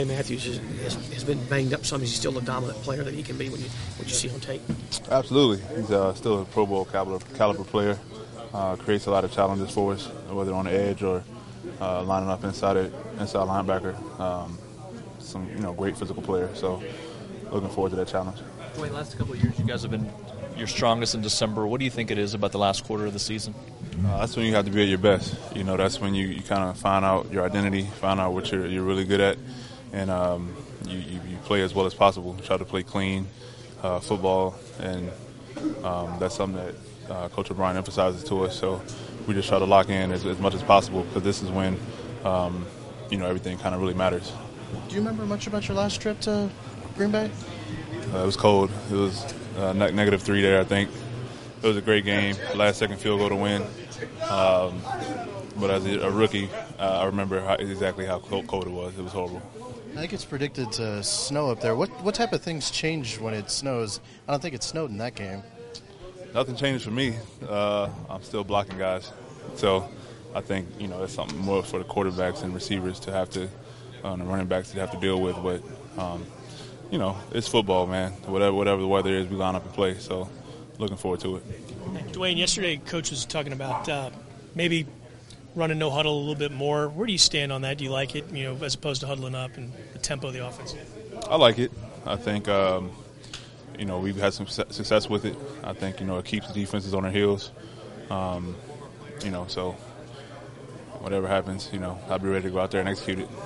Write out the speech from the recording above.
Matthews has been banged up some. Is he still a dominant player that he can be when you see on tape? Absolutely. He's still a Pro Bowl caliber player. Creates a lot of challenges for us, whether on the edge or lining up inside linebacker. Some great physical player. So looking forward to that challenge. Dwayne, last couple of years you guys have been your strongest in December. What do you think it is about the last quarter of the season? That's when you have to be at your best. That's when you kind of find out your identity, find out what you're really good at, and you play as well as possible. Try to play clean football, and that's something that Coach O'Brien emphasizes to us. So we just try to lock in as much as possible, because this is when everything kind of really matters. Do you remember much about your last trip to Green Bay? It was cold. It was -3 there, I think. It was a great game. Last-second field goal to win. But as a rookie, I remember exactly how cold it was. It was horrible. I think it's predicted to snow up there. What type of things change when it snows? I don't think it snowed in that game. Nothing changed for me. I'm still blocking guys. So I think, it's something more for the quarterbacks and receivers to have to, the running backs to have to deal with. But, it's football, man. Whatever the weather is, we line up and play. So looking forward to it. Dwayne, yesterday Coach was talking about maybe running no huddle a little bit more. Where do you stand on that? Do you like it, as opposed to huddling up and the tempo of the offense? I like it. I think, we've had some success with it. I think, it keeps the defenses on their heels. So whatever happens, I'll be ready to go out there and execute it.